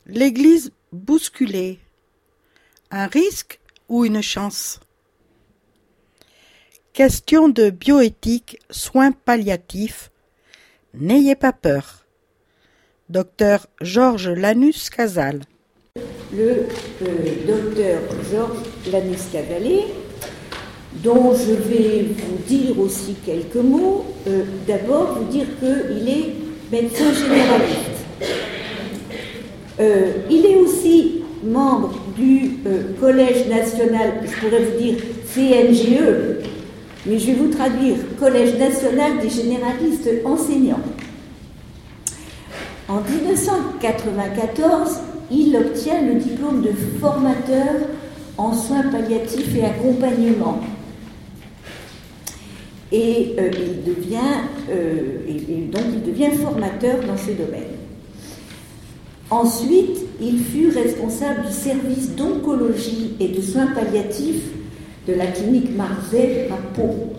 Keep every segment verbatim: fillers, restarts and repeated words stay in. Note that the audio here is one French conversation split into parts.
L'église bousculée. Un risque ou une chance? Question de bioéthique, soins palliatifs. N'ayez pas peur. Docteur Georges Lanus-Casal. Le euh, docteur Georges Lanus-Casal, dont je vais vous dire aussi quelques mots. Euh, d'abord, vous dire qu'il est médecin généraliste. Euh, il est aussi membre du euh, Collège national, je pourrais vous dire C N G E, mais je vais vous traduire Collège national des généralistes enseignants. En dix-neuf cent quatre-vingt-quatorze, il obtient le diplôme de formateur en soins palliatifs et accompagnement. Et euh, il devient, euh, et, et donc il devient formateur dans ce domaine. Ensuite, il fut responsable du service d'oncologie et de soins palliatifs de la clinique Marzay à Pau.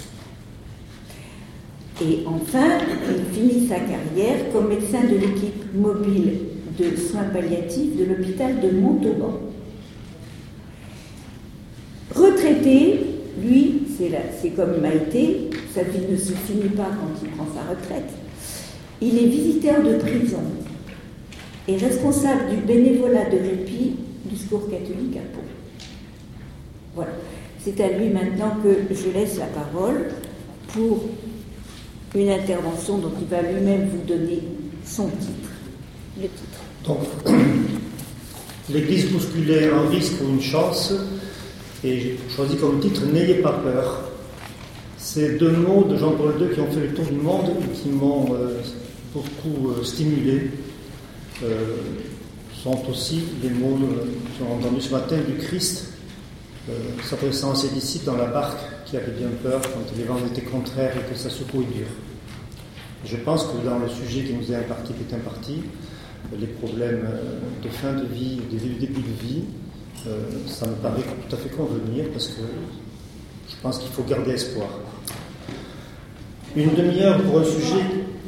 Et enfin, il finit sa carrière comme médecin de l'équipe mobile de soins palliatifs de l'hôpital de Montauban. Retraité, lui, c'est, là, c'est comme Maïté, sa vie ne se finit pas quand il prend sa retraite. Il est visiteur de prison et responsable du bénévolat de répit du Secours catholique à Pau. Voilà. C'est à lui maintenant que je laisse la parole pour une intervention dont il va lui-même vous donner son titre. Le titre. Donc, l'église bousculée, un risque ou une chance, et j'ai choisi comme titre « N'ayez pas peur ». Ces deux mots de Jean-Paul deux qui ont fait le tour du monde et qui m'ont euh, beaucoup euh, stimulé. Euh, sont aussi les mots euh, qu'on a entendus ce matin du Christ euh, s'adressant à ses disciples dans la barque qui avaient bien peur quand les vents étaient contraires et que ça secouait dur. Et je pense que dans le sujet qui nous est imparti, qui est imparti, les problèmes de fin de vie, de début de vie, euh, ça me paraît tout à fait convenir parce que je pense qu'il faut garder espoir. Une demi-heure pour un sujet,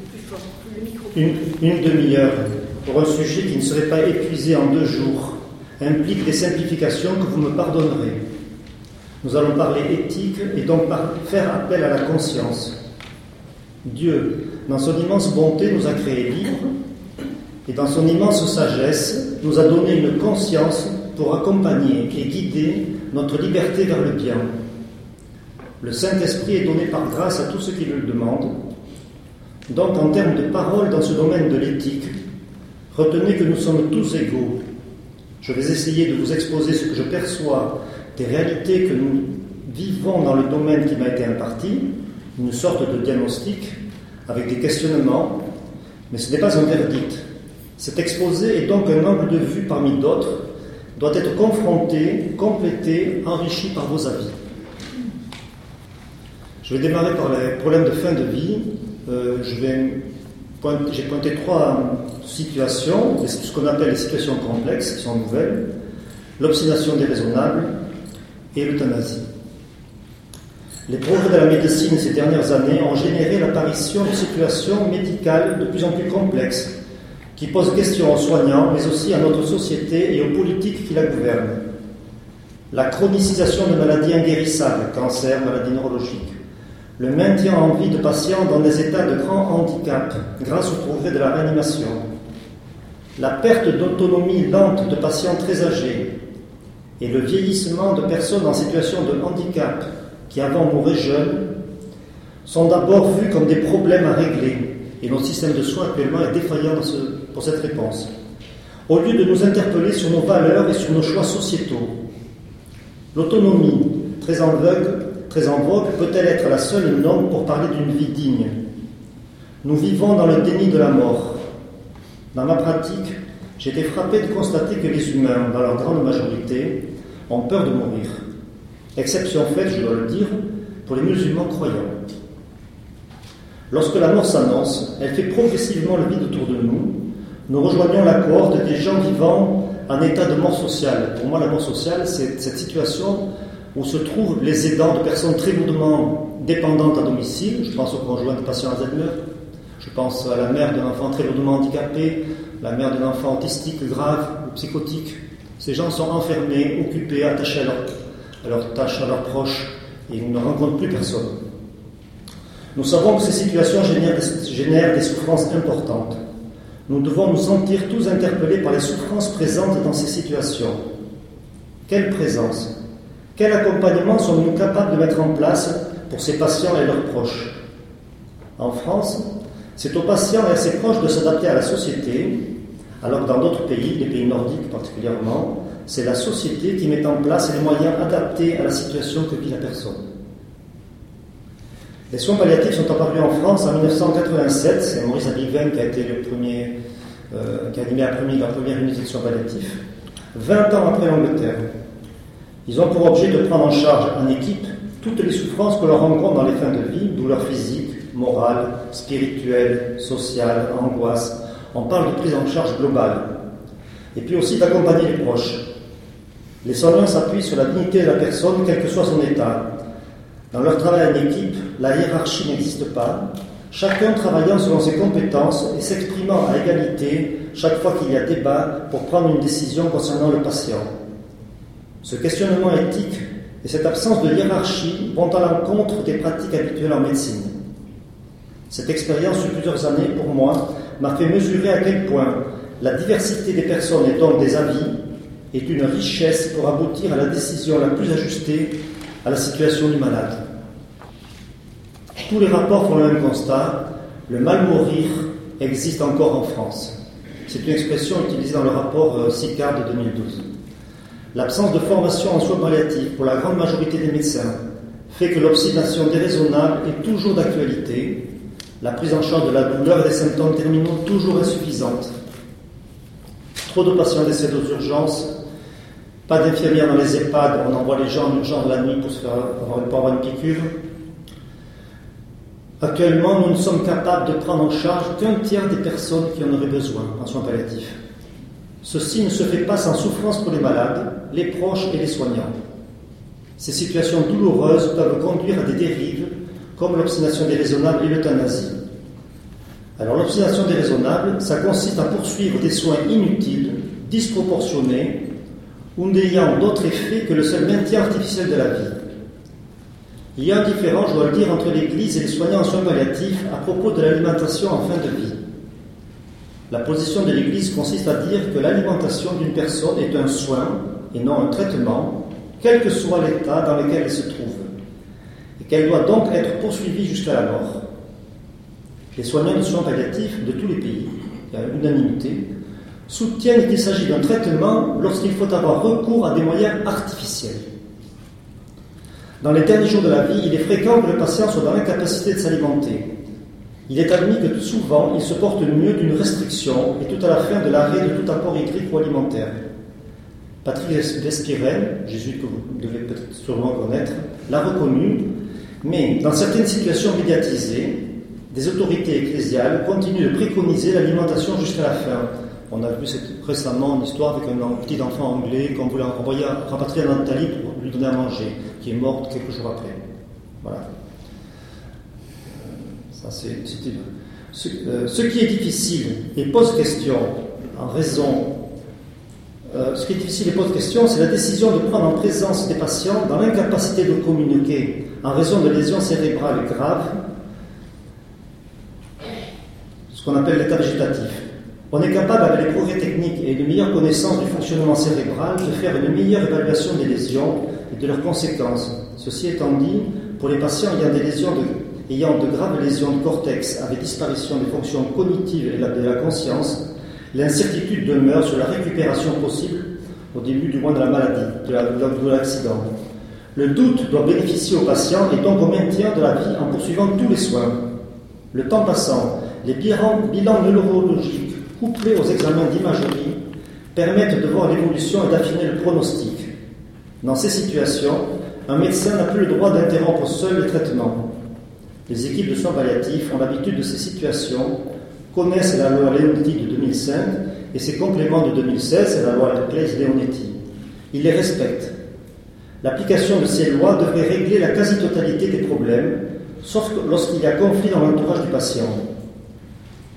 une, une demi-heure pour un sujet qui ne serait pas épuisé en deux jours implique des simplifications que vous me pardonnerez. Nous allons parler éthique et donc par, faire appel à la conscience. Dieu, dans son immense bonté, nous a créés libres et dans son immense sagesse, nous a donné une conscience pour accompagner et guider notre liberté vers le bien. Le Saint-Esprit est donné par grâce à tous ceux qui le demandent. Donc, en termes de parole dans ce domaine de l'éthique, retenez que nous sommes tous égaux. Je vais essayer de vous exposer ce que je perçois des réalités que nous vivons dans le domaine qui m'a été imparti, une sorte de diagnostic avec des questionnements, mais ce n'est pas un verdict. Cet exposé est donc un angle de vue parmi d'autres, doit être confronté, complété, enrichi par vos avis. Je vais démarrer par les problèmes de fin de vie. Euh, je vais pointer, j'ai pointé trois situations, ce qu'on appelle les situations complexes, qui sont nouvelles, l'obstination déraisonnable et l'euthanasie. Les progrès de la médecine ces dernières années ont généré l'apparition de situations médicales de plus en plus complexes, qui posent question aux soignants, mais aussi à notre société et aux politiques qui la gouvernent. La chronicisation de maladies inguérissables, cancer, maladies neurologiques, le maintien en vie de patients dans des états de grand handicap grâce au progrès de la réanimation, la perte d'autonomie lente de patients très âgés et le vieillissement de personnes en situation de handicap qui avant mouraient jeunes sont d'abord vus comme des problèmes à régler et notre système de soins actuellement est défaillant dans ce, pour cette réponse. Au lieu de nous interpeller sur nos valeurs et sur nos choix sociétaux, l'autonomie, très en vogue, très en vogue, peut-elle être la seule norme pour parler d'une vie digne? Nous vivons dans le déni de la mort. Dans ma pratique, j'ai été frappé de constater que les humains, dans leur grande majorité, ont peur de mourir. Exception faite, je dois le dire, pour les musulmans croyants. Lorsque la mort s'annonce, elle fait progressivement le vide autour de nous. Nous rejoignons la cohorte des gens vivant en état de mort sociale. Pour moi, la mort sociale, c'est cette situation où se trouvent les aidants de personnes très lourdement dépendantes à domicile. Je pense aux conjoints de patients Alzheimer. Je pense à la mère d'un enfant très lourdement handicapé, la mère d'un enfant autistique grave ou psychotique. Ces gens sont enfermés, occupés, attachés à leur, à leurs tâches, à leurs proches, et ils ne rencontrent plus personne. Nous savons que ces situations génèrent des, génèrent des souffrances importantes. Nous devons nous sentir tous interpellés par les souffrances présentes dans ces situations. Quelle présence? Quel accompagnement sommes-nous capables de mettre en place pour ces patients et leurs proches? En France, c'est aux patients et à ses proches de s'adapter à la société, alors que dans d'autres pays, les pays nordiques particulièrement, c'est la société qui met en place les moyens adaptés à la situation que vit la personne. Les soins palliatifs sont apparus en France en mille neuf cent quatre-vingt-sept. C'est Maurice Abiven qui a été le premier, euh, qui a animé la première, la première unité de soins palliatifs. vingt ans après l'Angleterre. Ils ont pour objet de prendre en charge en équipe toutes les souffrances que l'on rencontre dans les fins de vie, douleurs physiques, morales, spirituelles, sociales, angoisses. On parle de prise en charge globale. Et puis aussi d'accompagner les proches. Les soignants s'appuient sur la dignité de la personne, quel que soit son état. Dans leur travail en équipe, la hiérarchie n'existe pas, chacun travaillant selon ses compétences et s'exprimant à égalité chaque fois qu'il y a débat pour prendre une décision concernant le patient. Ce questionnement éthique et cette absence de hiérarchie vont à l'encontre des pratiques habituelles en médecine. Cette expérience sur plusieurs années, pour moi, m'a fait mesurer à quel point la diversité des personnes et donc des avis est une richesse pour aboutir à la décision la plus ajustée à la situation du malade. Tous les rapports font le même constat, le mal mourir existe encore en France. C'est une expression utilisée dans le rapport SICAR de deux mille douze. L'absence de formation en soins palliatifs pour la grande majorité des médecins fait que l'obstination déraisonnable est toujours d'actualité, la prise en charge de la douleur et des symptômes terminaux toujours insuffisante. Trop de patients décèdent aux urgences, pas d'infirmières dans les EHPAD, on envoie les gens en urgence la nuit pour, se faire, avoir, pour avoir une piqûre. Actuellement, nous ne sommes capables de prendre en charge qu'un tiers des personnes qui en auraient besoin en soins palliatifs. Ceci ne se fait pas sans souffrance pour les malades, les proches et les soignants. Ces situations douloureuses peuvent conduire à des dérives, comme l'obstination déraisonnable et l'euthanasie. Alors l'obstination déraisonnable, ça consiste à poursuivre des soins inutiles, disproportionnés, ou n'ayant d'autre effet que le seul maintien artificiel de la vie. Il y a un différent, je dois le dire, entre l'Église et les soignants en soins palliatifs à propos de l'alimentation en fin de vie. La position de l'Église consiste à dire que l'alimentation d'une personne est un soin et non un traitement, quel que soit l'état dans lequel elle se trouve, et qu'elle doit donc être poursuivie jusqu'à la mort. Les soignants de soins palliatifs de tous les pays, il y a unanimité, soutiennent qu'il s'agit d'un traitement lorsqu'il faut avoir recours à des moyens artificiels. Dans les derniers jours de la vie, il est fréquent que le patient soit dans l'incapacité de s'alimenter. Il est admis que souvent, il se porte mieux d'une restriction et tout à la fin de l'arrêt de tout apport hydrique ou alimentaire. Patrick L'Espirel, jésuite que vous devez peut-être sûrement connaître, l'a reconnu, mais dans certaines situations médiatisées, des autorités ecclésiales continuent de préconiser l'alimentation jusqu'à la fin. On a vu cette, récemment une histoire avec un petit enfant anglais qu'on voulait envoyer rapatrier en Italie pour lui donner à manger, qui est mort quelques jours après. Voilà. Ça, c'est, c'est ce, euh, ce qui est difficile et pose question en raison. Euh, ce qui est difficile et pose question, c'est la décision de prendre en présence des patients dans l'incapacité de communiquer en raison de lésions cérébrales graves, ce qu'on appelle l'état végétatif. On est capable, avec les progrès techniques et une meilleure connaissance du fonctionnement cérébral, de faire une meilleure évaluation des lésions et de leurs conséquences. Ceci étant dit, pour les patients ayant des lésions de, ayant de graves lésions du cortex avec disparition des fonctions cognitives et de la conscience, l'incertitude demeure sur la récupération possible au début du mois de la maladie, de, la, de l'accident. Le doute doit bénéficier aux patients et donc au maintien de la vie en poursuivant tous les soins. Le temps passant, les bilans, bilans neurologiques couplés aux examens d'imagerie permettent de voir l'évolution et d'affiner le pronostic. Dans ces situations, un médecin n'a plus le droit d'interrompre seul les traitements. Les équipes de soins palliatifs ont l'habitude de ces situations, connaissent la loi Leonetti de deux mille cinq et ses compléments de deux mille seize, la loi Claes-Leonetti. Ils les respectent. L'application de ces lois devrait régler la quasi-totalité des problèmes, sauf lorsqu'il y a conflit dans l'entourage du patient.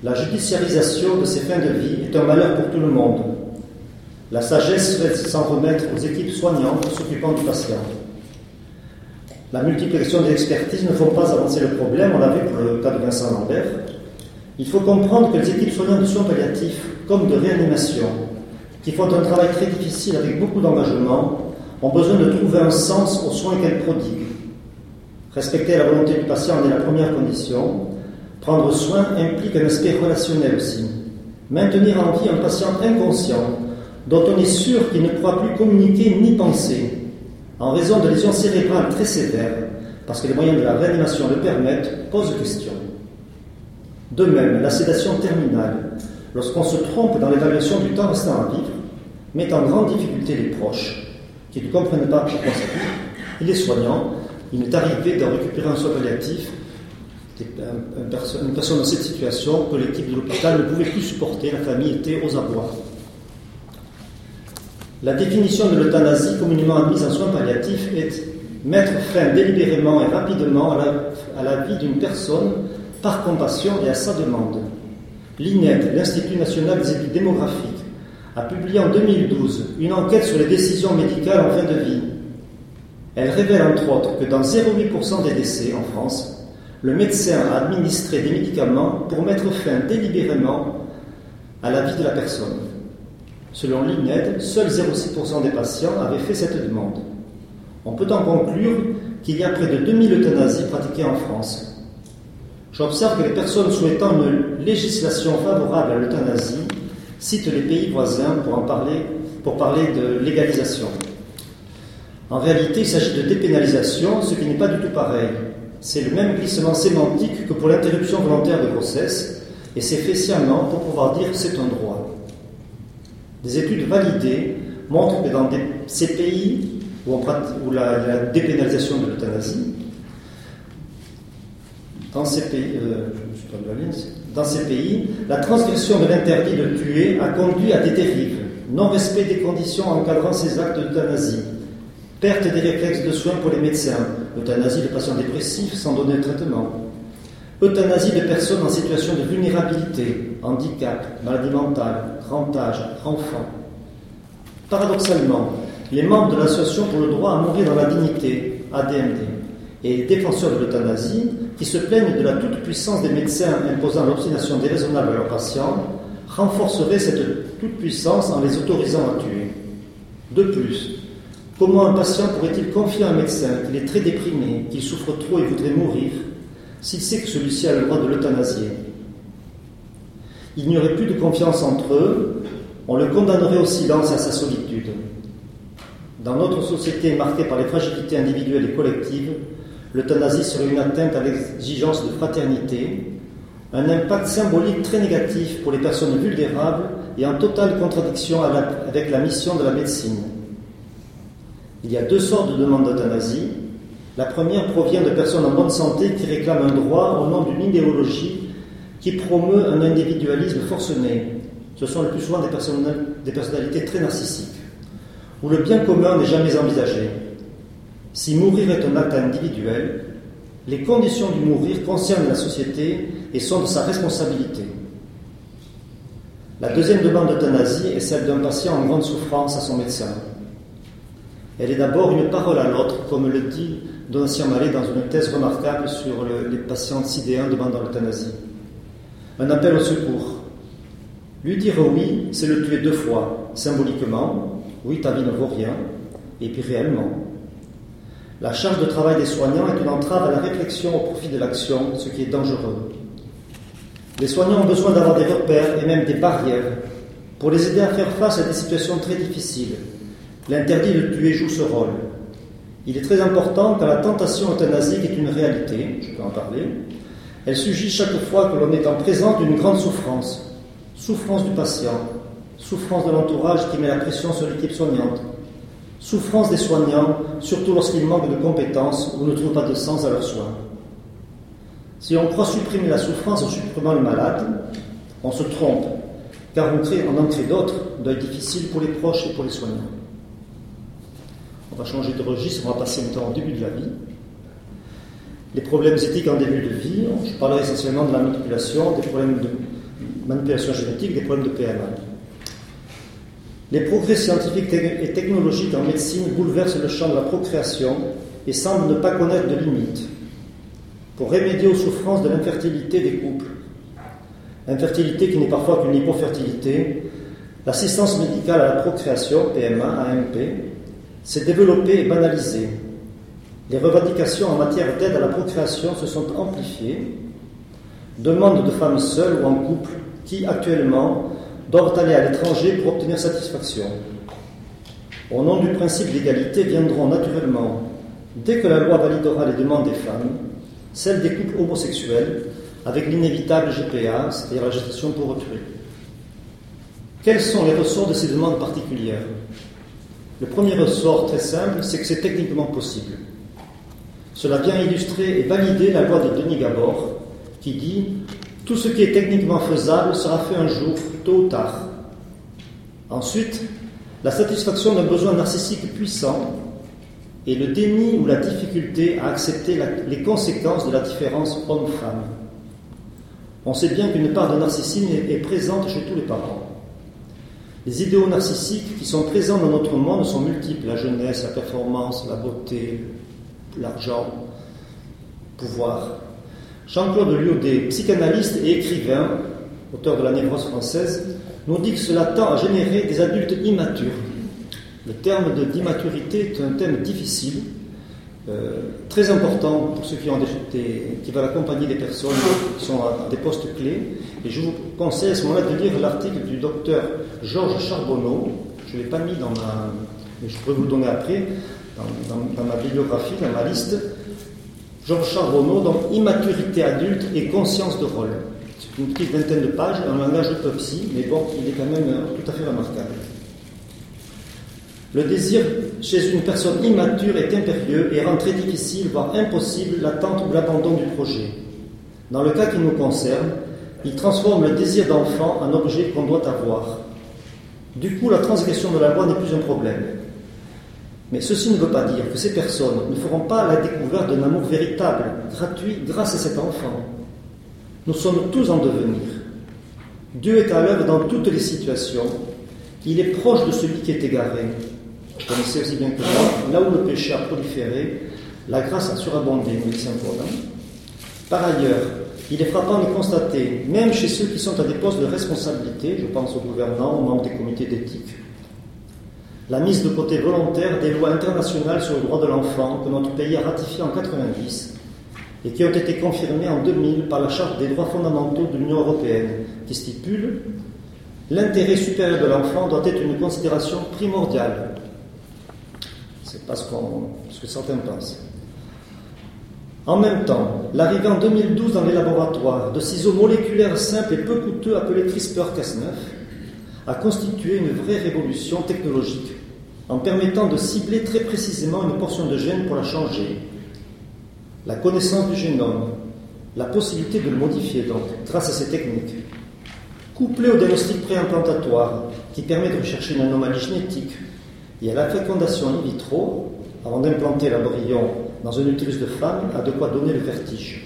La judiciarisation de ces fins de vie est un malheur pour tout le monde. La sagesse serait de s'en remettre aux équipes soignantes s'occupant du patient. La multiplication des expertises ne font pas avancer le problème, on l'a vu pour le cas de Vincent Lambert. Il faut comprendre que les équipes soignantes de soins palliatifs, comme de réanimation, qui font un travail très difficile avec beaucoup d'engagement, ont besoin de trouver un sens aux soins qu'elles prodiguent. Respecter la volonté du patient en est la première condition. Prendre soin implique un aspect relationnel aussi. Maintenir en vie un patient inconscient, dont on est sûr qu'il ne pourra plus communiquer ni penser, en raison de lésions cérébrales très sévères, parce que les moyens de la réanimation le permettent, pose question. De même, la sédation terminale, lorsqu'on se trompe dans l'évaluation du temps restant à vivre, met en grande difficulté les proches, qui ne comprennent pas pourquoi ça vit, et les soignants. Il m'est arrivé de récupérer un soin palliatif, une personne dans cette situation que l'équipe de l'hôpital ne pouvait plus supporter, la famille était aux abois. La définition de l'euthanasie communément admise en soins palliatifs est mettre fin délibérément et rapidement à la, à la vie d'une personne par compassion et à sa demande. L'I N E D, l'Institut national des études démographiques, a publié en deux mille douze une enquête sur les décisions médicales en fin de vie. Elle révèle entre autres que dans zéro virgule huit pour cent des décès en France, le médecin a administré des médicaments pour mettre fin délibérément à la vie de la personne. Selon l'I N E D, seuls zéro virgule six pour cent des patients avaient fait cette demande. On peut en conclure qu'il y a près de deux mille euthanasies pratiquées en France. J'observe que les personnes souhaitant une législation favorable à l'euthanasie citent les pays voisins pour, en parler, pour parler de légalisation. En réalité, il s'agit de dépénalisation, ce qui n'est pas du tout pareil. C'est le même glissement sémantique que pour l'interruption volontaire de grossesse, et c'est fait sciemment pour pouvoir dire que c'est un droit. Des études validées montrent que dans des, ces pays où, on pratique, où la, la dépénalisation de l'euthanasie, dans ces pays, euh, je suis pas de la ligne, dans ces pays, la transgression de l'interdit de tuer a conduit à des dérives, non-respect des conditions encadrant ces actes d'euthanasie, perte des réflexes de soins pour les médecins, euthanasie de patients dépressifs sans donner de traitement, euthanasie de personnes en situation de vulnérabilité, handicap, maladie mentale, grand âge, enfants. Paradoxalement, les membres de l'Association pour le droit à mourir dans la dignité, A D M D, et les défenseurs de l'euthanasie, qui se plaignent de la toute-puissance des médecins imposant l'obstination déraisonnable à leurs patients, renforceraient cette toute-puissance en les autorisant à tuer. De plus, comment un patient pourrait-il confier à un médecin qu'il est très déprimé, qu'il souffre trop et voudrait mourir, s'il sait que celui-ci a le droit de l'euthanasier? Il n'y aurait plus de confiance entre eux, on le condamnerait au silence et à sa solitude. Dans notre société marquée par les fragilités individuelles et collectives, l'euthanasie serait une atteinte à l'exigence de fraternité, un impact symbolique très négatif pour les personnes vulnérables et en totale contradiction avec la mission de la médecine. Il y a deux sortes de demandes d'euthanasie. La première provient de personnes en bonne santé qui réclament un droit au nom d'une idéologie qui promeut un individualisme forcené. Ce sont le plus souvent des, des personnalités très narcissiques, où le bien commun n'est jamais envisagé. Si mourir est un acte individuel, les conditions du mourir concernent la société et sont de sa responsabilité. La deuxième demande d'euthanasie est celle d'un patient en grande souffrance à son médecin. Elle est d'abord une parole à l'autre, comme le dit Donatien Mallet dans une thèse remarquable sur le, les patients sidéens demandant l'euthanasie. Un appel au secours. Lui dire oui, c'est le tuer deux fois, symboliquement, oui, ta vie ne vaut rien, et puis réellement. La charge de travail des soignants est une entrave à la réflexion au profit de l'action, ce qui est dangereux. Les soignants ont besoin d'avoir des repères et même des barrières pour les aider à faire face à des situations très difficiles. L'interdit de tuer joue ce rôle. Il est très important car la tentation euthanasique est une réalité, je peux en parler. Elle surgit chaque fois que l'on est en présence d'une grande souffrance. Souffrance du patient, souffrance de l'entourage qui met la pression sur l'équipe soignante, souffrance des soignants, surtout lorsqu'ils manquent de compétences ou ne trouvent pas de sens à leurs soins. Si on croit supprimer la souffrance en supprimant le malade, on se trompe, car on, crée, on en crée d'autres, deuil difficile pour les proches et pour les soignants. On va changer de registre, on va passer maintenant au début de la vie. Les problèmes éthiques en début de vie, je parlerai essentiellement de la manipulation, des problèmes de, manipulation génétique, des problèmes de P M A. Les progrès scientifiques et technologiques en médecine bouleversent le champ de la procréation et semblent ne pas connaître de limites. Pour remédier aux souffrances de l'infertilité des couples, infertilité qui n'est parfois qu'une hypofertilité, l'assistance médicale à la procréation, P M A, A M P, s'est développée et banalisée. Les revendications en matière d'aide à la procréation se sont amplifiées. Demandes de femmes seules ou en couple qui, actuellement, doivent aller à l'étranger pour obtenir satisfaction. Au nom du principe d'égalité viendront naturellement, dès que la loi validera les demandes des femmes, celles des couples homosexuels, avec l'inévitable G P A, c'est-à-dire la gestation pour autrui. Quels sont les ressorts de ces demandes particulières? Le premier ressort très simple, c'est que c'est techniquement possible. Cela vient illustrer et valider la loi de Denis Gabor, qui dit « Tout ce qui est techniquement faisable sera fait un jour, tôt ou tard ». Ensuite, la satisfaction d'un besoin narcissique puissant et le déni ou la difficulté à accepter la, les conséquences de la différence homme-femme. On sait bien qu'une part de narcissisme est, est présente chez tous les parents. Les idéaux narcissiques qui sont présents dans notre monde sont multiples, la jeunesse, la performance, la beauté, l'argent, le pouvoir. Jean-Claude Lyaudet, psychanalyste et écrivain, auteur de la névrose française, nous dit que cela tend à générer des adultes immatures. Le terme de, d'immaturité est un thème difficile, euh, très important pour ceux qui, ont des, des, qui veulent accompagner des personnes qui sont à, à des postes clés. Et je vous conseille à ce moment-là de lire l'article du docteur Georges Charbonneau. Je ne l'ai pas mis dans ma... mais je pourrais vous le donner après, dans, dans, dans ma bibliographie, dans ma liste. Georges Charbonneau, donc immaturité adulte et conscience de rôle. C'est une petite vingtaine de pages, un langage de psy, mais bon, il est quand même tout à fait remarquable. Le désir chez une personne immature est impérieux et rend très difficile, voire impossible, l'attente ou l'abandon du projet. Dans le cas qui nous concerne, il transforme le désir d'enfant en objet qu'on doit avoir. Du coup, la transgression de la loi n'est plus un problème. Mais ceci ne veut pas dire que ces personnes ne feront pas la découverte d'un amour véritable, gratuit, grâce à cet enfant. Nous sommes tous en devenir. Dieu est à l'œuvre dans toutes les situations. Il est proche de celui qui est égaré. Vous connaissez aussi bien que moi, là où le péché a proliféré, la grâce a surabondé, nous dit saint Paul. Par ailleurs, il est frappant de constater, même chez ceux qui sont à des postes de responsabilité, je pense aux gouvernants, aux membres des comités d'éthique, la mise de côté volontaire des lois internationales sur le droit de l'enfant que notre pays a ratifiées en mille neuf cent quatre-vingt-dix et qui ont été confirmées en deux mille par la Charte des droits fondamentaux de l'Union européenne, qui stipule « L'intérêt supérieur de l'enfant doit être une considération primordiale ». C'est pas ce, qu'on, ce que certains pensent. En même temps, l'arrivée en deux mille douze dans les laboratoires de ciseaux moléculaires simples et peu coûteux appelés CRISPR Cas neuf a constitué une vraie révolution technologique en permettant de cibler très précisément une portion de gène pour la changer. La connaissance du génome, la possibilité de le modifier donc, grâce à ces techniques, couplée au diagnostic préimplantatoire qui permet de rechercher une anomalie génétique et à la fécondation in vitro, avant d'implanter l'embryon dans un utérus de femme, a de quoi donner le vertige.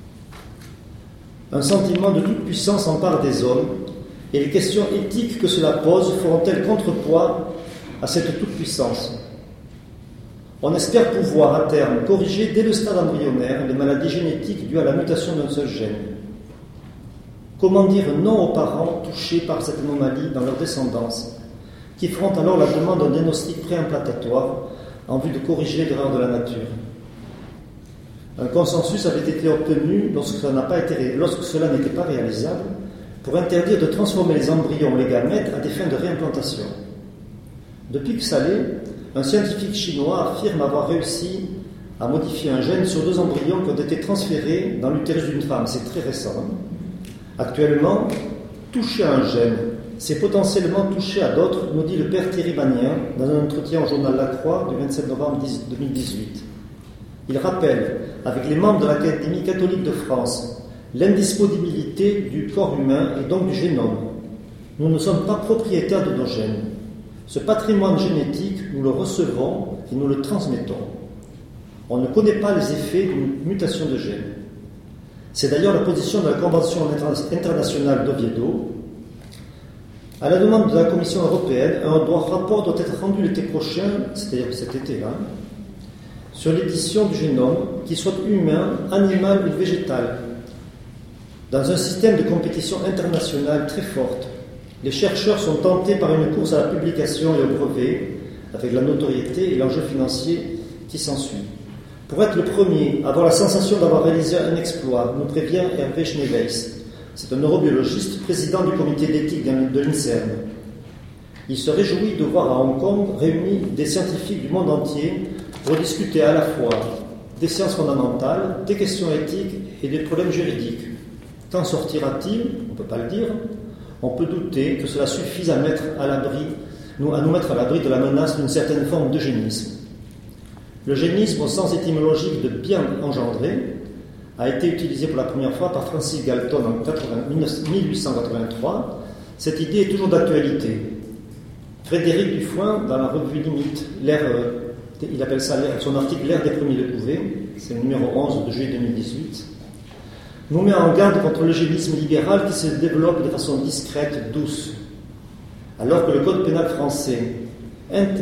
Un sentiment de toute puissance empare des hommes et les questions éthiques que cela pose feront-elles contrepoids à cette toute-puissance? On espère pouvoir à terme corriger dès le stade embryonnaire les maladies génétiques dues à la mutation d'un seul gène. Comment dire non aux parents touchés par cette anomalie dans leur descendance, qui feront alors la demande d'un diagnostic préimplantatoire en vue de corriger l'erreur de la nature? Un consensus avait été obtenu lorsque cela n'a pas été, lorsque cela n'était pas réalisable pour interdire de transformer les embryons, les gamètes, à des fins de réimplantation. Depuis que ça l'est, un scientifique chinois affirme avoir réussi à modifier un gène sur deux embryons qui ont été transférés dans l'utérus d'une femme. C'est très récent. Actuellement, toucher à un gène, c'est potentiellement toucher à d'autres, nous dit le père Thierry Bagnin dans un entretien au journal La Croix du vingt-sept novembre deux mille dix-huit. Il rappelle, avec les membres de l'Académie catholique de France, l'indisponibilité du corps humain et donc du génome. Nous ne sommes pas propriétaires de nos gènes. Ce patrimoine génétique, nous le recevons et nous le transmettons. On ne connaît pas les effets d'une mutation de gènes. C'est d'ailleurs la position de la Convention internationale d'Oviedo. À la demande de la Commission européenne, un rapport doit être rendu l'été prochain, c'est-à-dire cet été-là, sur l'édition du génome, qu'il soit humain, animal ou végétal. Dans un système de compétition internationale très forte, les chercheurs sont tentés par une course à la publication et au brevet, avec la notoriété et l'enjeu financier qui s'ensuit. Pour être le premier à avoir la sensation d'avoir réalisé un exploit, nous prévient Hervé Schneeweis. C'est un neurobiologiste, président du comité d'éthique de l'INSERM. Il se réjouit de voir à Hong Kong réunis des scientifiques du monde entier pour discuter à la fois des sciences fondamentales, des questions éthiques et des problèmes juridiques. Qu'en sortira-t-il? On ne peut pas le dire. On peut douter que cela suffise à, mettre à, l'abri, nous, à nous mettre à l'abri de la menace d'une certaine forme d'eugénisme. L'eugénisme, au sens étymologique de bien engendré, a été utilisé pour la première fois par Francis Galton en mille huit cent quatre-vingt-trois. Cette idée est toujours d'actualité. Frédéric Dufoin, dans la revue Limite, l'ère, il appelle ça son article L'ère des premiers de couvée, c'est le numéro onze de juillet deux mille dix-huit, nous met en garde contre l'eugénisme libéral qui se développe de façon discrète, douce. Alors que le Code pénal français inter...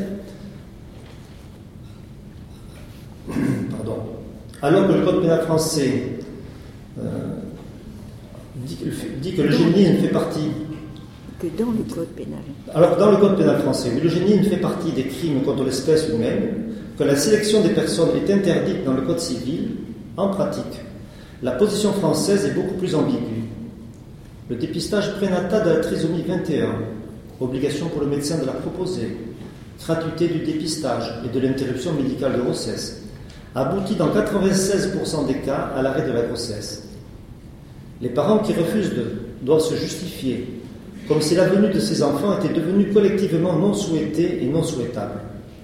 Pardon. Alors que le Code pénal français euh, dit que, dit que l'eugénisme fait partie... Que dans le Code pénal. Alors que dans le Code pénal français, oui, l'eugénisme fait partie des crimes contre l'espèce humaine, que la sélection des personnes est interdite dans le Code civil, en pratique, la position française est beaucoup plus ambiguë. Le dépistage prénatal de la trisomie vingt et un, obligation pour le médecin de la proposer, gratuité du dépistage et de l'interruption médicale de grossesse, aboutit dans quatre-vingt-seize pour cent des cas à l'arrêt de la grossesse. Les parents qui refusent de, doivent se justifier, comme si la venue de ces enfants était devenue collectivement non souhaitée et non souhaitable.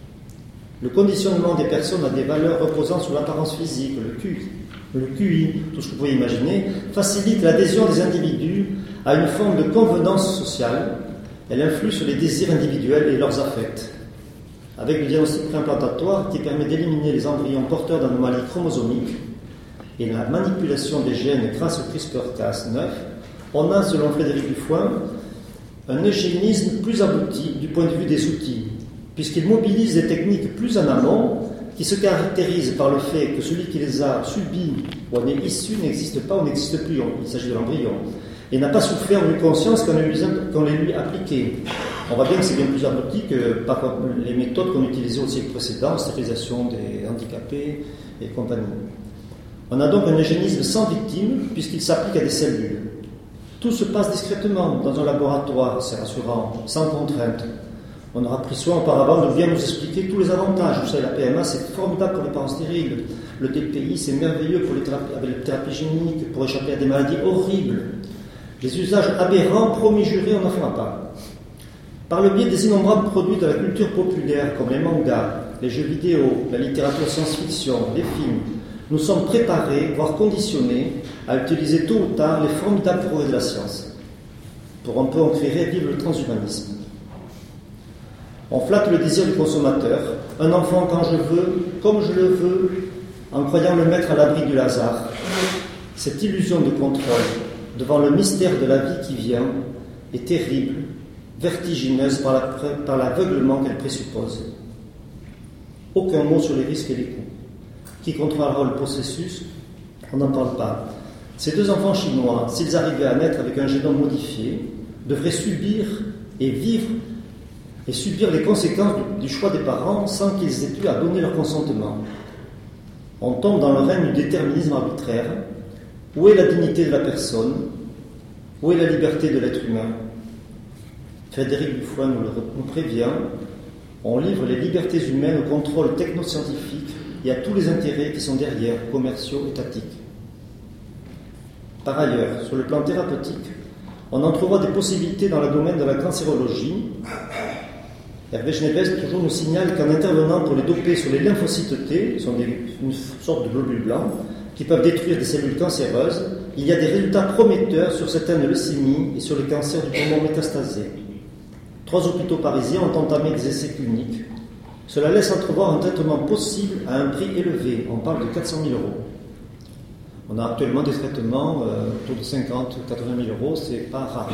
Le conditionnement des personnes à des valeurs reposant sur l'apparence physique, le Q I, le Q I, tout ce que vous pouvez imaginer, facilite l'adhésion des individus à une forme de convenance sociale. Elle influe sur les désirs individuels et leurs affects. Avec le diagnostic préimplantatoire qui permet d'éliminer les embryons porteurs d'anomalies chromosomiques et la manipulation des gènes grâce au CRISPR Cas neuf, on a, selon Frédéric Dufoin, un eugénisme plus abouti du point de vue des outils, puisqu'il mobilise des techniques plus en amont qui se caractérisent par le fait que celui qui les a subis ou en est issu n'existe pas ou n'existe plus, il s'agit de l'embryon, et n'a pas souffert ou eu conscience qu'on les lui appliquait. On voit bien que c'est bien plus abouti que par les méthodes qu'on utilisait au siècle précédent, stérilisation des handicapés et compagnie. On a donc un eugénisme sans victime, puisqu'il s'applique à des cellules. Tout se passe discrètement dans un laboratoire, c'est rassurant, sans contrainte. On aura pris soin auparavant de bien nous expliquer tous les avantages. Vous savez, la P M A, c'est formidable pour les parents stériles. Le D P I, c'est merveilleux pour les thérapies, avec les thérapies géniques, pour échapper à des maladies horribles. Les usages aberrants, promis jurés, on n'en fera pas. Par le biais des innombrables produits de la culture populaire, comme les mangas, les jeux vidéo, la littérature science-fiction, les films, nous sommes préparés, voire conditionnés, à utiliser tôt ou tard les formidables progrès de la science. Pour un peu en créer, vive le transhumanisme. On flatte le désir du consommateur, un enfant quand je veux, comme je le veux, en croyant le mettre à l'abri du hasard. Cette illusion de contrôle, devant le mystère de la vie qui vient, est terrible, vertigineuse par, la, par l'aveuglement qu'elle présuppose. Aucun mot sur les risques et les coûts. Qui contrôlera le processus? On n'en parle pas. Ces deux enfants chinois, s'ils arrivaient à naître avec un génome modifié, devraient subir et vivre et subir les conséquences du, du choix des parents sans qu'ils aient eu à donner leur consentement. On tombe dans le règne du déterminisme arbitraire. Où est la dignité de la personne? Où est la liberté de l'être humain? Frédéric Dufoin nous, le, nous prévient, on livre les libertés humaines au contrôle technoscientifique et à tous les intérêts qui sont derrière, commerciaux, étatiques. Par ailleurs, sur le plan thérapeutique, on entrevoit des possibilités dans le domaine de la cancérologie. Hervé Schneeweis toujours nous signale qu'en intervenant pour les doper sur les lymphocytes T, qui sont des, une sorte de globules blancs, qui peuvent détruire des cellules cancéreuses, il y a des résultats prometteurs sur certaines leucémies et sur les cancers du poumon métastasés. Trois hôpitaux parisiens ont entamé des essais cliniques. Cela laisse entrevoir un traitement possible à un prix élevé, on parle de quatre cent mille euros. On a actuellement des traitements euh, autour de cinquante à quatre-vingt mille euros, c'est pas rare.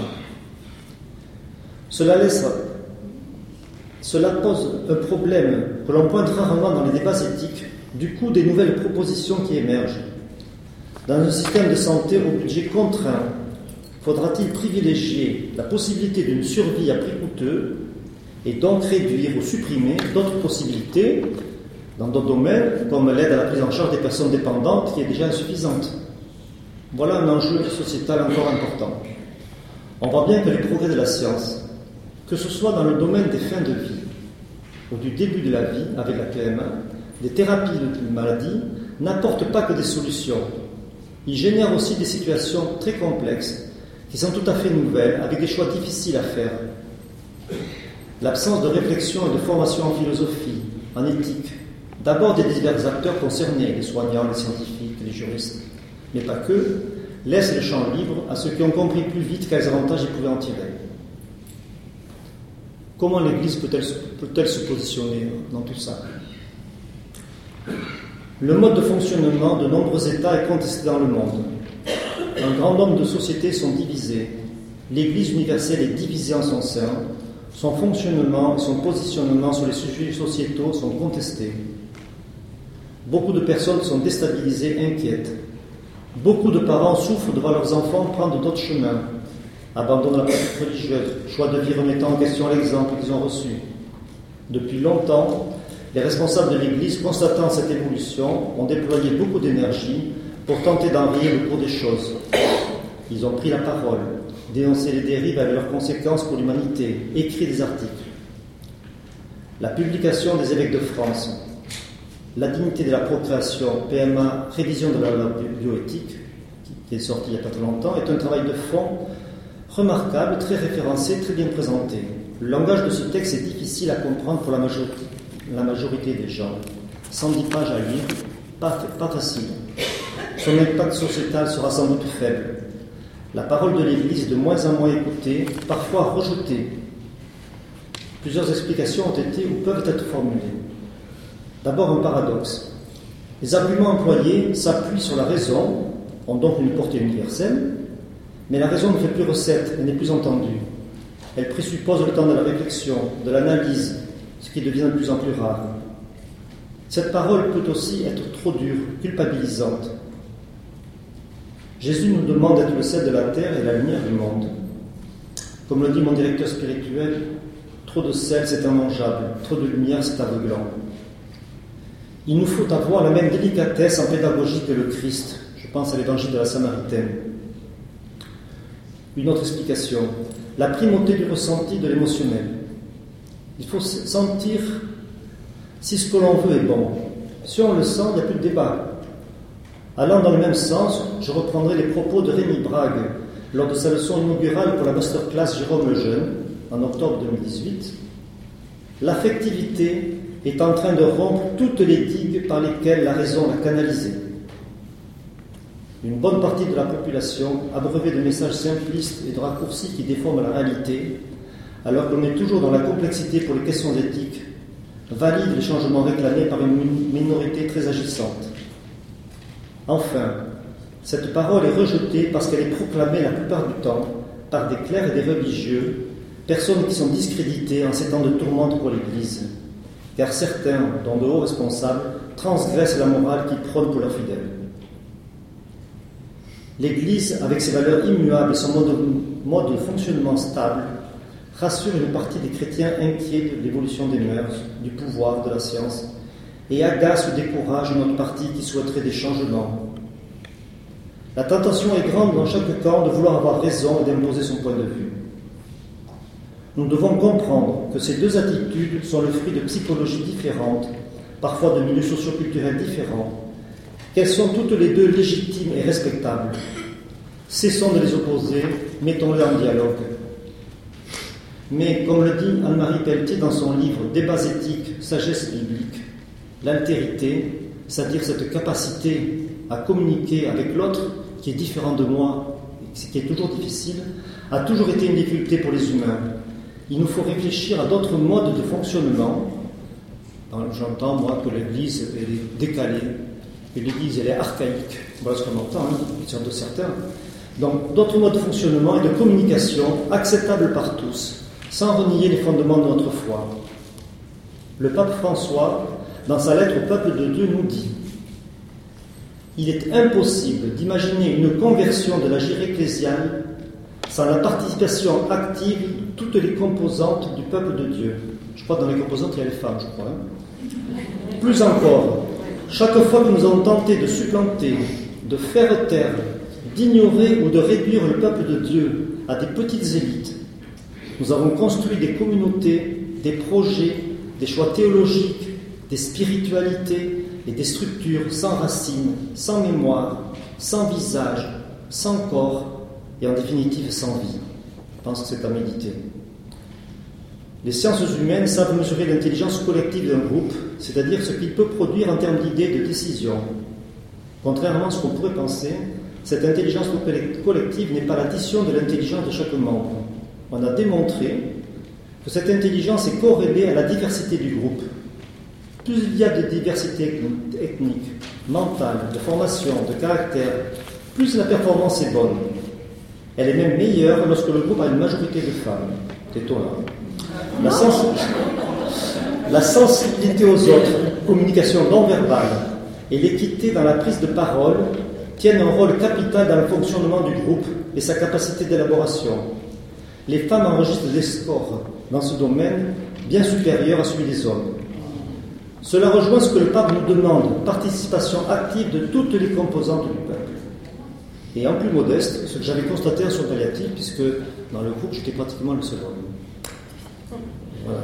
Cela laisse, cela pose un problème que l'on pointe rarement dans les débats éthiques, du coût des nouvelles propositions qui émergent. Dans un système de santé au budget contraint, faudra-t-il privilégier la possibilité d'une survie à prix coûteux et donc réduire ou supprimer d'autres possibilités dans d'autres domaines, comme l'aide à la prise en charge des personnes dépendantes qui est déjà insuffisante? Voilà un enjeu sociétal encore important. On voit bien que les progrès de la science, que ce soit dans le domaine des fins de vie ou du début de la vie avec la P M A, des thérapies de maladies, n'apportent pas que des solutions. Ils génèrent aussi des situations très complexes qui sont tout à fait nouvelles, avec des choix difficiles à faire. L'absence de réflexion et de formation en philosophie, en éthique, d'abord des divers acteurs concernés, les soignants, les scientifiques, les juristes, mais pas que, laisse le champ libre à ceux qui ont compris plus vite quels avantages ils pouvaient en tirer. Comment l'Église peut-elle, peut-elle se positionner dans tout ça? Le mode de fonctionnement de nombreux États est contesté dans le monde. Un grand nombre de sociétés sont divisées. L'Église universelle est divisée en son sein. Son fonctionnement et son positionnement sur les sujets sociétaux sont contestés. Beaucoup de personnes sont déstabilisées, inquiètes. Beaucoup de parents souffrent de voir leurs enfants prendre d'autres chemins, abandonnent la pratique religieuse, choix de vie remettant en question l'exemple qu'ils ont reçu. Depuis longtemps, les responsables de l'Église, constatant cette évolution, ont déployé beaucoup d'énergie pour tenter d'enrayer le cours des choses. Ils ont pris la parole, dénoncé les dérives avec leurs conséquences pour l'humanité, écrit des articles. La publication des évêques de France, La dignité de la procréation, P M A, révision de la loi bioéthique, qui est sortie il n'y a pas très longtemps, est un travail de fond remarquable, très référencé, très bien présenté. Le langage de ce texte est difficile à comprendre pour la majorité, la majorité des gens. cent dix pages à lire, pas, pas facile. Son impact sociétal sera sans doute faible. La parole de l'Église est de moins en moins écoutée, parfois rejetée. Plusieurs explications ont été ou peuvent être formulées. D'abord un paradoxe. Les arguments employés s'appuient sur la raison, ont donc une portée universelle, mais la raison ne fait plus recette, elle n'est plus entendue. Elle présuppose le temps de la réflexion, de l'analyse, ce qui devient de plus en plus rare. Cette parole peut aussi être trop dure, culpabilisante. Jésus nous demande d'être le sel de la terre et la lumière du monde. Comme le dit mon directeur spirituel, trop de sel c'est immangeable, trop de lumière c'est aveuglant. Il nous faut avoir la même délicatesse en pédagogie que le Christ. Je pense à l'évangile de la Samaritaine. Une autre explication, la primauté du ressenti, de l'émotionnel. Il faut sentir si ce que l'on veut est bon. Si on le sent, il n'y a plus de débat. Allant dans le même sens, je reprendrai les propos de Rémi Brague lors de sa leçon inaugurale pour la masterclass Jérôme Lejeune en octobre deux mille dix-huit. L'affectivité est en train de rompre toutes les digues par lesquelles la raison l'a canalisée. Une bonne partie de la population, abreuvée de messages simplistes et de raccourcis qui déforment la réalité, alors qu'on est toujours dans la complexité pour les questions éthiques, valide les changements réclamés par une minorité très agissante. Enfin, cette parole est rejetée parce qu'elle est proclamée la plupart du temps par des clercs et des religieux, personnes qui sont discréditées en ces temps de tourmente pour l'Église, car certains, dont de hauts responsables, transgressent la morale qu'ils prônent pour leurs fidèles. L'Église, avec ses valeurs immuables et son mode, mode de fonctionnement stable, rassure une partie des chrétiens inquiets de l'évolution des mœurs, du pouvoir, de la science, et agace ou décourage une autre partie qui souhaiterait des changements. La tentation est grande dans chaque camp de vouloir avoir raison et d'imposer son point de vue. Nous devons comprendre que ces deux attitudes sont le fruit de psychologies différentes, parfois de milieux socioculturels différents, qu'elles sont toutes les deux légitimes et respectables. Cessons de les opposer, mettons-les en dialogue. Mais, comme le dit Anne-Marie Pelletier dans son livre « Débats éthiques, sagesse biblique », l'altérité, c'est-à-dire cette capacité à communiquer avec l'autre qui est différent de moi, qui est toujours difficile, a toujours été une difficulté pour les humains. Il nous faut réfléchir à d'autres modes de fonctionnement. J'entends, moi, que l'Église est décalée. et l'Église, elle est archaïque. Voilà ce qu'on entend, hein, de certains. Donc, d'autres modes de fonctionnement et de communication acceptables par tous, sans renier les fondements de notre foi. Le pape François, dans sa lettre au peuple de Dieu, nous dit « Il est impossible d'imaginer une conversion de la gire ecclésiale sans la participation active de toutes les composantes du peuple de Dieu. » Je crois que dans les composantes, il y a les femmes, je crois. Hein. Plus encore, chaque fois que nous avons tenté de supplanter, de faire taire, d'ignorer ou de réduire le peuple de Dieu à des petites élites, nous avons construit des communautés, des projets, des choix théologiques, des spiritualités et des structures sans racines, sans mémoire, sans visage, sans corps et en définitive sans vie. Je pense que c'est à méditer. Les sciences humaines savent mesurer l'intelligence collective d'un groupe, c'est-à-dire ce qu'il peut produire en termes d'idées, de décisions. Contrairement à ce qu'on pourrait penser, cette intelligence collective n'est pas l'addition de l'intelligence de chaque membre. On a démontré que cette intelligence est corrélée à la diversité du groupe. Plus il y a de diversité ethnique, mentale, de formation, de caractère, plus la performance est bonne. Elle est même meilleure lorsque le groupe a une majorité de femmes. C'est étonnant. La, sens... la sensibilité aux autres, communication non verbale et l'équité dans la prise de parole tiennent un rôle capital dans le fonctionnement du groupe et sa capacité d'élaboration. Les femmes enregistrent des scores dans ce domaine bien supérieurs à celui des hommes. Cela rejoint ce que le pape nous demande, participation active de toutes les composantes du peuple. Et en plus modeste, ce que j'avais constaté en soins palliatifs, puisque dans le groupe, j'étais pratiquement le seul homme. Voilà.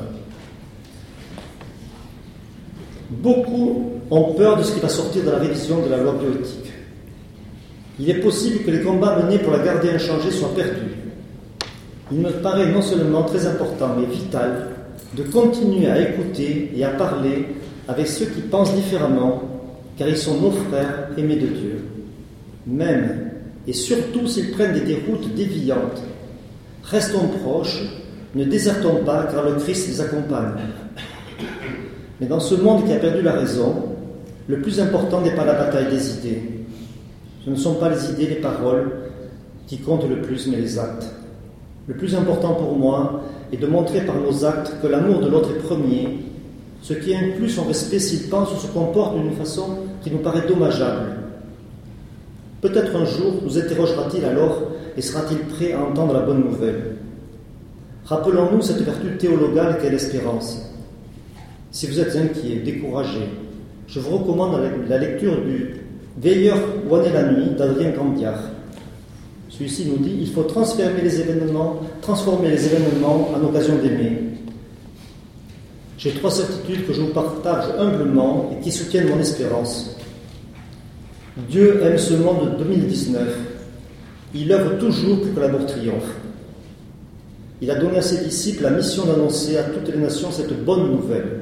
Beaucoup ont peur de ce qui va sortir de la révision de la loi bioéthique. Il est possible que les combats menés pour la garder inchangée soient perdus. Il me paraît non seulement très important, mais vital, de continuer à écouter et à parler avec ceux qui pensent différemment, car ils sont nos frères aimés de Dieu. Même et surtout s'ils prennent des déroutes déviantes, restons proches, ne désertons pas, car le Christ les accompagne. Mais dans ce monde qui a perdu la raison, le plus important n'est pas la bataille des idées. Ce ne sont pas les idées, les paroles qui comptent le plus, mais les actes. Le plus important pour moi est de montrer par nos actes que l'amour de l'autre est premier, ce qui inclut son respect s'il pense ou se comporte d'une façon qui nous paraît dommageable. Peut-être un jour nous interrogera-t-il alors et sera-t-il prêt à entendre la bonne nouvelle. Rappelons-nous cette vertu théologale qu'est l'espérance. Si vous êtes inquiet, découragé, je vous recommande la lecture du Veilleur où en est la nuit d'Adrien Candiar. Celui-ci nous dit « Il faut transformer les événements, transformer les événements en occasion d'aimer. » J'ai trois certitudes que je vous partage humblement et qui soutiennent mon espérance. Dieu aime ce monde de deux mille dix-neuf. Il œuvre toujours pour que l'amour triomphe. Il a donné à ses disciples la mission d'annoncer à toutes les nations cette bonne nouvelle.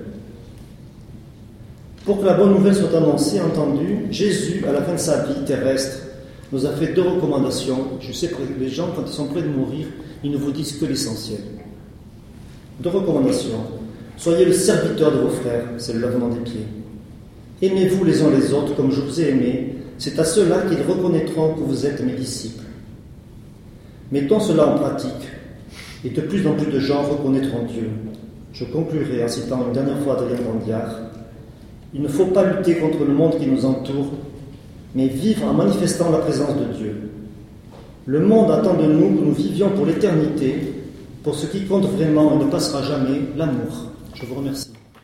Pour que la bonne nouvelle soit annoncée, entendue, Jésus, à la fin de sa vie terrestre, nous a fait deux recommandations. Je sais que les gens, quand ils sont près de mourir, ils ne vous disent que l'essentiel. Deux recommandations. Soyez le serviteur de vos frères, c'est le lavement des pieds. Aimez-vous les uns les autres comme je vous ai aimé, c'est à ceux-là qu'ils reconnaîtront que vous êtes mes disciples. Mettons cela en pratique, et de plus en plus de gens reconnaîtront Dieu. Je conclurai en citant une dernière fois Adrien Candiar. Il ne faut pas lutter contre le monde qui nous entoure, mais vivre en manifestant la présence de Dieu. Le monde attend de nous que nous vivions pour l'éternité, pour ce qui compte vraiment et ne passera jamais, l'amour. Je vous remercie.